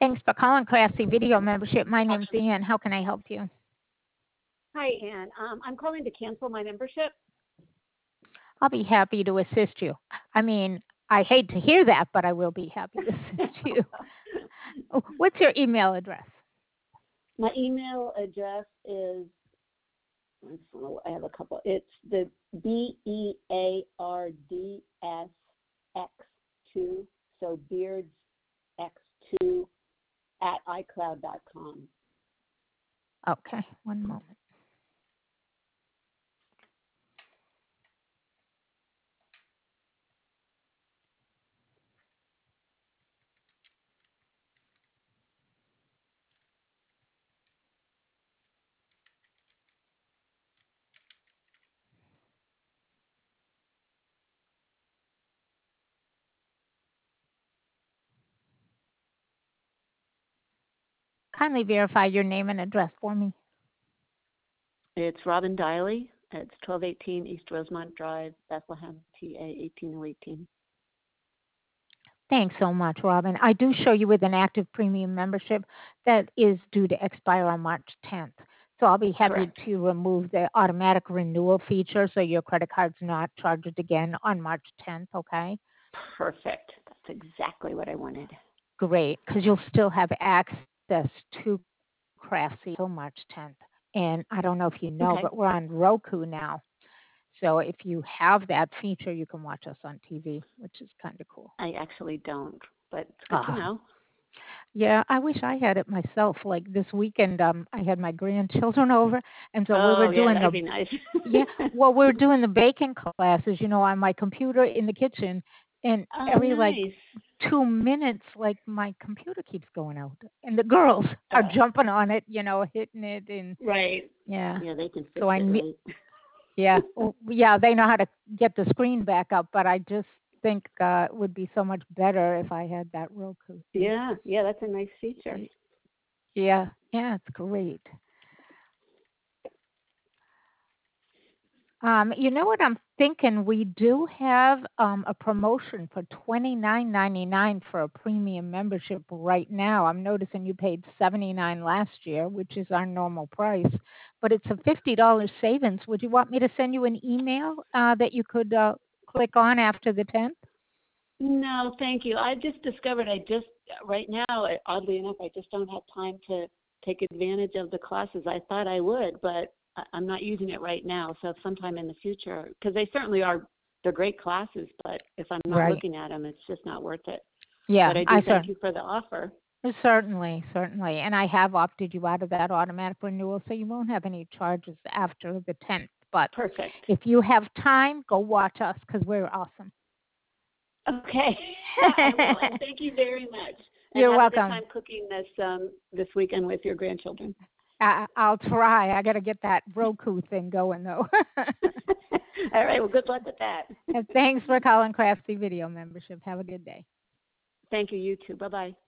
Thanks for calling Classy Video Membership. My name's Ann. How can I help you? Hi, Ann. I'm calling to cancel my membership. I'll be happy to assist you. I mean, I hate to hear that, but I will be happy to assist you. What's your email address? My email address is, I have a couple. It's the BEARDSX2, so beardsx2 at iCloud.com. Okay, one moment. Kindly verify your name and address for me. It's Robin Diley. It's 1218 East Rosemont Drive, Bethlehem, PA 18018. Thanks so much, Robin. I do show you with an active premium membership that is due to expire on March 10th. So I'll be happy Correct. to remove the automatic renewal feature so your credit card's not charged again on March 10th, okay? Perfect. That's exactly what I wanted. Great, because you'll still have access to Craftsy until March 10th. And I don't know if you know, Okay. but we're on Roku now. So if you have that feature, you can watch us on TV, which is kind of cool. I actually don't, but it's good to know. Yeah, I wish I had it myself. Like this weekend, I had my grandchildren over, and so we were doing that'd be nice. we were doing the baking classes, on my computer in the kitchen, and every nice. 2 minutes, like my computer keeps going out, and the girls are jumping on it, hitting it, and right. Yeah, they can fix so it, right? Yeah, yeah, they know how to get the screen back up, but I just think it would be so much better if I had that Roku thing. Yeah, that's a nice feature. Yeah, it's great. You know what I'm thinking? We do have a promotion for $29.99 for a premium membership right now. I'm noticing you paid $79 last year, which is our normal price, but it's a $50 savings. Would you want me to send you an email that you could click on after the 10th? No, thank you. I just discovered right now, oddly enough, I just don't have time to take advantage of the classes. I thought I would, but I'm not using it right now. So sometime in the future, because they certainly they're great classes, but if I'm not looking at them, it's just not worth it. Yeah, but I do thank you for the offer. Certainly. And I have opted you out of that automatic renewal, so you won't have any charges after the 10th. But perfect. If you have time, go watch us because we're awesome. Okay, I will. And thank you very much. And You're have welcome. a good time cooking this weekend with your grandchildren. I'll try. I got to get that Roku thing going, though. All right. Well, good luck with that. And thanks for calling Craftsy Video Membership. Have a good day. Thank you. You too. Bye-bye.